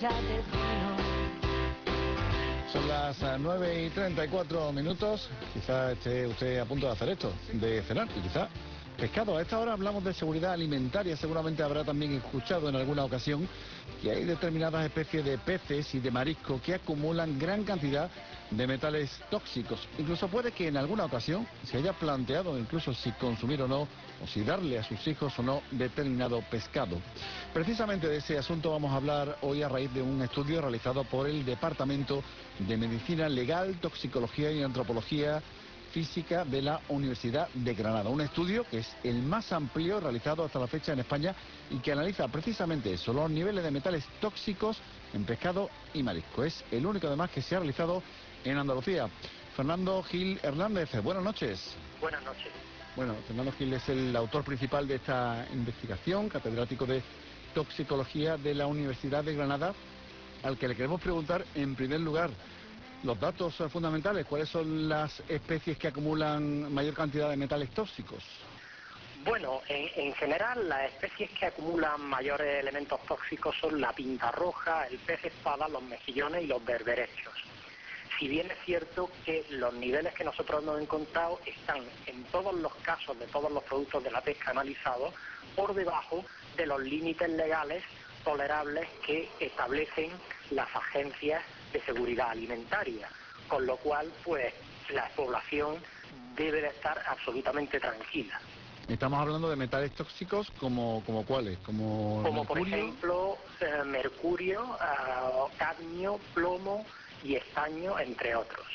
Son las 9:34. Quizá esté usted a punto de hacer esto, de cenar, y quizá pescado. A esta hora hablamos de seguridad alimentaria. Seguramente habrá también escuchado en alguna ocasión que hay determinadas especies de peces y de marisco que acumulan gran cantidad de metales tóxicos. Incluso puede que en alguna ocasión se haya planteado incluso si consumir o no, o si darle a sus hijos o no determinado pescado. Precisamente de ese asunto vamos a hablar hoy a raíz de un estudio realizado por el Departamento de Medicina Legal, Toxicología y Antropología Física de la Universidad de Granada. Un estudio que es el más amplio realizado hasta la fecha en España y que analiza precisamente eso, los niveles de metales tóxicos en pescado y marisco. Es el único además que se ha realizado en Andalucía. Fernando Gil Hernández, buenas noches. Buenas noches. Bueno, Fernando Gil es el autor principal de esta investigación, catedrático de Toxicología de la Universidad de Granada, al que le queremos preguntar en primer lugar los datos fundamentales. ¿Cuáles son las especies que acumulan mayor cantidad de metales tóxicos? Bueno, en general las especies que acumulan mayores elementos tóxicos son la pinta roja, el pez espada, los mejillones y los berberechos. Si bien es cierto que los niveles que nosotros hemos encontrado están en todos los casos de todos los productos de la pesca analizados por debajo de los límites legales tolerables que establecen las agencias de seguridad alimentaria, con lo cual pues la población debe de estar absolutamente tranquila. Estamos hablando de metales tóxicos como ¿cuáles? Como por ejemplo mercurio, cadmio, plomo y estaño, entre otros.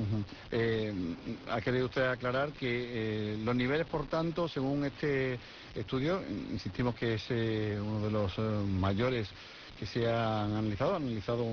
Ha querido usted aclarar que los niveles, por tanto, según este estudio, insistimos que es uno de los mayores que se han analizado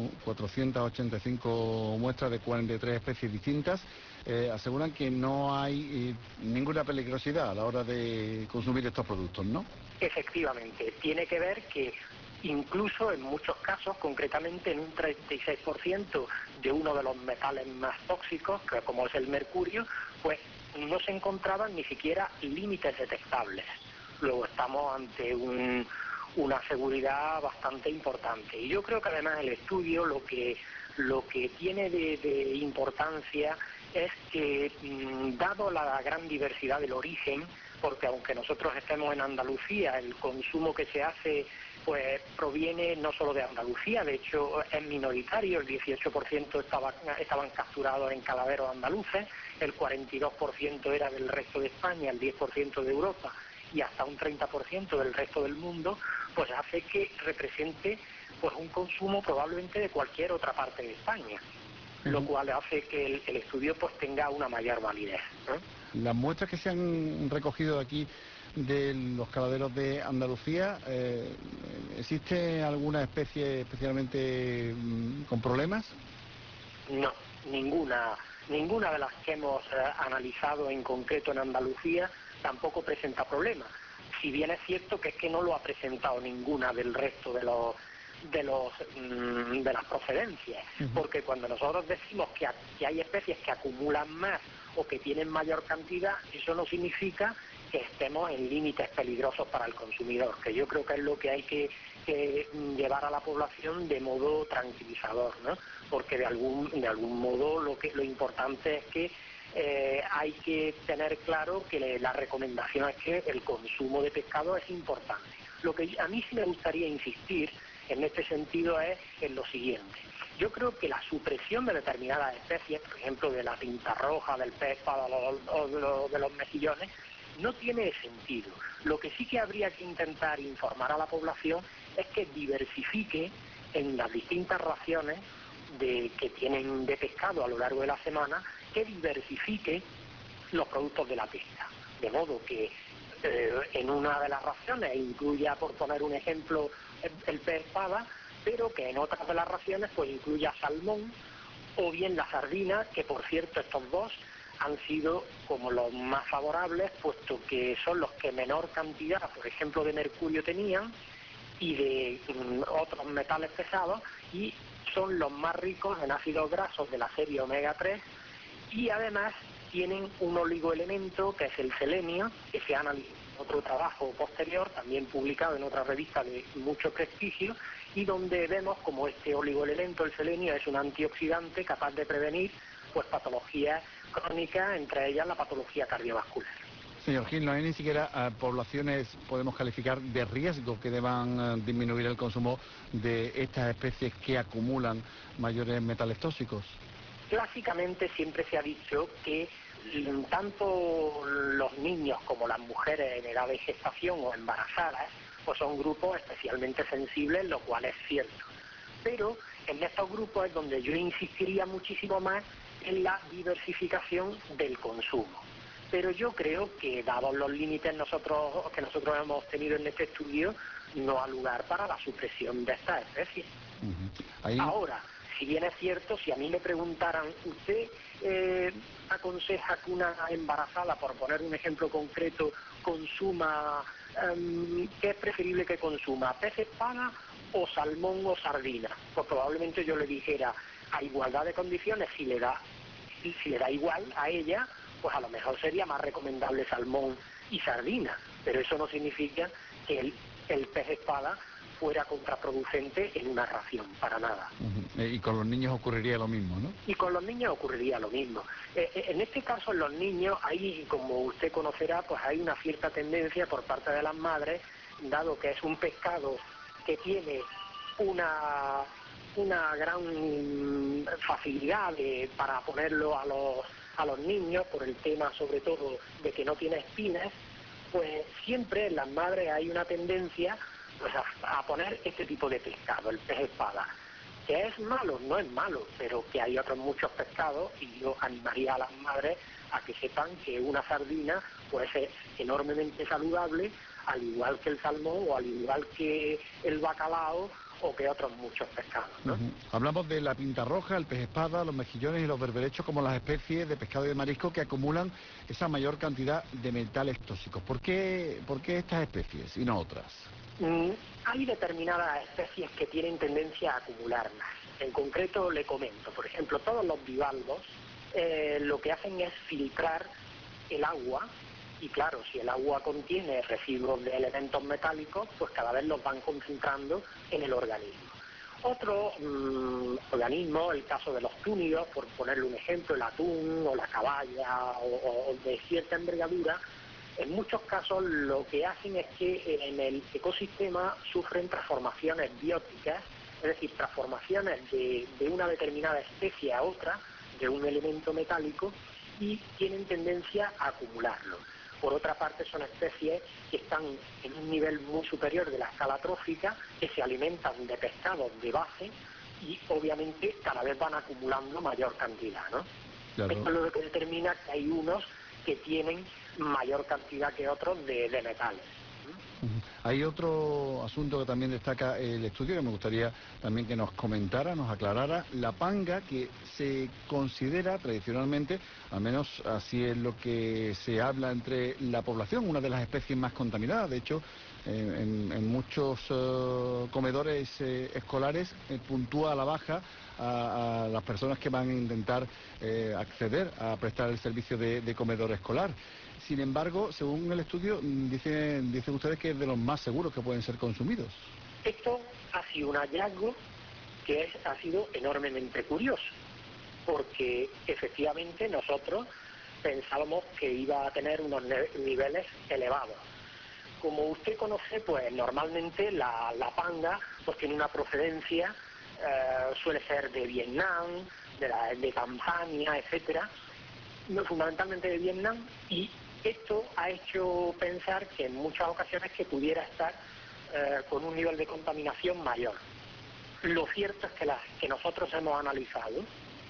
485 muestras de 43 especies distintas, aseguran que no hay ninguna peligrosidad a la hora de consumir estos productos, ¿no? Efectivamente, tiene que ver que incluso en muchos casos, concretamente en un 36% de uno de los metales más tóxicos, que como es el mercurio, pues no se encontraban ni siquiera límites detectables. Luego estamos ante una seguridad bastante importante. Y yo creo que además el estudio lo que tiene de importancia es que, dado la gran diversidad del origen, porque aunque nosotros estemos en Andalucía, el consumo que se hace pues proviene no solo de Andalucía, de hecho es minoritario, el 18% estaban capturados en caladeros andaluces, el 42% era del resto de España, el 10% de Europa y hasta un 30% del resto del mundo, pues hace que represente pues un consumo probablemente de cualquier otra parte de España, lo cual hace que el estudio pues tenga una mayor validez, ¿no? Las muestras que se han recogido aquí de los caladeros de Andalucía, ¿existe alguna especie especialmente con problemas? No, ninguna de las que hemos analizado en concreto en Andalucía tampoco presenta problemas. Si bien es cierto que es que no lo ha presentado ninguna del resto de las procedencias, porque cuando nosotros decimos que hay especies que acumulan más o que tienen mayor cantidad, eso no significa que estemos en límites peligrosos para el consumidor, que yo creo que es lo que hay que llevar a la población de modo tranquilizador, ¿no? Porque de algún modo lo importante es que hay que tener claro que la recomendación es que el consumo de pescado es importante. Lo que a mí sí me gustaría insistir en este sentido es en lo siguiente. Yo creo que la supresión de determinadas especies, por ejemplo de la pinta roja, del pez espada o de los mejillones, no tiene sentido. Lo que sí que habría que intentar informar a la población es que diversifique en las distintas raciones que tienen de pescado a lo largo de la semana, que diversifique los productos de la pesca. De modo que en una de las raciones incluya, por poner un ejemplo, el pez espada, pero que en otras de las raciones pues incluya salmón o bien la sardina, que por cierto estos dos han sido como los más favorables, puesto que son los que menor cantidad, por ejemplo, de mercurio tenían y de otros metales pesados, y son los más ricos en ácidos grasos de la serie omega 3, y además tienen un oligoelemento que es el selenio, que se ha otro trabajo posterior, también publicado en otra revista de mucho prestigio, y donde vemos como este oligoelemento, el selenio, es un antioxidante capaz de prevenir pues patologías crónicas, entre ellas la patología cardiovascular. Señor Gil, no hay ni siquiera poblaciones, podemos calificar, de riesgo que deban disminuir el consumo de estas especies que acumulan mayores metales tóxicos. Clásicamente siempre se ha dicho que tanto los niños como las mujeres en edad de gestación o embarazadas pues son grupos especialmente sensibles, lo cual es cierto. Pero en estos grupos es donde yo insistiría muchísimo más en la diversificación del consumo. Pero yo creo que, dados los límites que nosotros hemos tenido en este estudio, no ha lugar para la supresión de estas especies. Ahora, si bien es cierto, si a mí me preguntaran, ¿usted aconseja que una embarazada, por poner un ejemplo concreto, consuma, qué es preferible que consuma, pez espada o salmón o sardina? Pues probablemente yo le dijera, a igualdad de condiciones, si le da igual a ella, pues a lo mejor sería más recomendable salmón y sardina, pero eso no significa que el pez espada fuera contraproducente en una ración, para nada. Y con los niños ocurriría lo mismo, ¿no? Y con los niños ocurriría lo mismo. En este caso, en los niños, hay, como usted conocerá, pues hay una cierta tendencia por parte de las madres, dado que es un pescado que tiene una gran facilidad para ponerlo a los niños, por el tema sobre todo de que no tiene espinas, pues siempre en las madres hay una tendencia pues a poner este tipo de pescado, el pez espada. ¿Que es malo? No es malo, pero que hay otros muchos pescados, y yo animaría a las madres a que sepan que una sardina pues es enormemente saludable, al igual que el salmón o al igual que el bacalao o que otros muchos pescados, ¿no? Hablamos de la pinta roja, el pez espada, los mejillones y los berberechos como las especies de pescado y de marisco que acumulan esa mayor cantidad de metales tóxicos. ¿Por qué estas especies y no otras? Hay determinadas especies que tienen tendencia a acumular más. En concreto le comento, por ejemplo, todos los bivalvos lo que hacen es filtrar el agua, y claro, si el agua contiene residuos de elementos metálicos, pues cada vez los van concentrando en el organismo. Otro organismo, el caso de los túnidos, por ponerle un ejemplo, el atún o la caballa o de cierta envergadura, en muchos casos lo que hacen es que en el ecosistema sufren transformaciones bióticas, es decir, transformaciones de una determinada especie a otra, de un elemento metálico, y tienen tendencia a acumularlo. Por otra parte, son especies que están en un nivel muy superior de la escala trófica, que se alimentan de pescados de base y obviamente cada vez van acumulando mayor cantidad, ¿no? Claro. Esto es lo que determina que hay unos que tienen mayor cantidad que otros de metales. Hay otro asunto que también destaca el estudio que me gustaría también que nos comentara, nos aclarara, la panga, que se considera tradicionalmente, al menos así es lo que se habla entre la población, una de las especies más contaminadas. De hecho, en muchos comedores escolares puntúa a la baja a las personas que van a intentar acceder a prestar el servicio de comedor escolar. Sin embargo, según el estudio, dicen ustedes que es de los más seguros que pueden ser consumidos. Esto ha sido un hallazgo que ha sido enormemente curioso, porque efectivamente nosotros pensábamos que iba a tener unos niveles elevados. Como usted conoce, pues normalmente la panga pues tiene una procedencia, suele ser de Vietnam, de Tanzania, etcétera, fundamentalmente de Vietnam, y esto ha hecho pensar que en muchas ocasiones que pudiera estar con un nivel de contaminación mayor. Lo cierto es que las que nosotros hemos analizado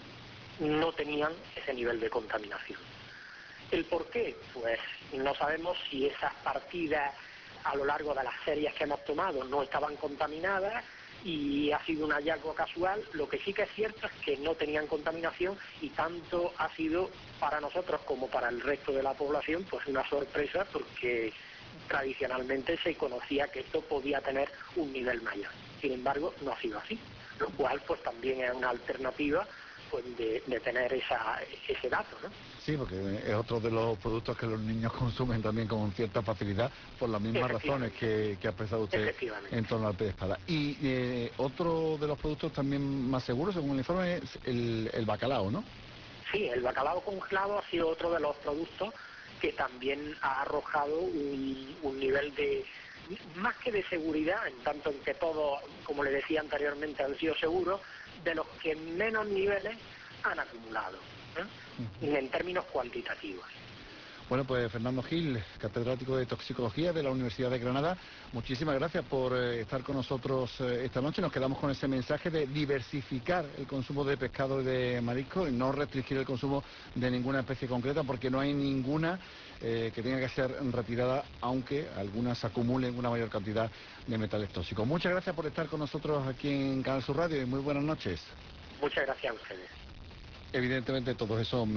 no tenían ese nivel de contaminación. ¿El por qué? Pues no sabemos si esas partidas a lo largo de las series que hemos tomado no estaban contaminadas y ha sido un hallazgo casual. Lo que sí que es cierto es que no tenían contaminación, y tanto ha sido para nosotros como para el resto de la población pues una sorpresa, porque tradicionalmente se conocía que esto podía tener un nivel mayor. Sin embargo, no ha sido así, lo cual pues también es una alternativa pues de tener ese dato, ¿no? Sí, porque es otro de los productos que los niños consumen también con cierta facilidad por las mismas razones que ha expresado usted en torno al pez de espada. Y otro de los productos también más seguros, según el informe, es el bacalao, ¿no? Sí, el bacalao congelado ha sido otro de los productos que también ha arrojado un nivel de, más que de seguridad, en tanto en que todos, como le decía anteriormente, han sido seguros, de los que menos niveles han acumulado, en términos cuantitativos. Bueno, pues Fernando Gil, catedrático de Toxicología de la Universidad de Granada, muchísimas gracias por estar con nosotros esta noche. Nos quedamos con ese mensaje de diversificar el consumo de pescado y de marisco y no restringir el consumo de ninguna especie concreta, porque no hay ninguna que tenga que ser retirada, aunque algunas acumulen una mayor cantidad de metales tóxicos. Muchas gracias por estar con nosotros aquí en Canal Sur Radio y muy buenas noches. Muchas gracias a ustedes. Evidentemente todos esos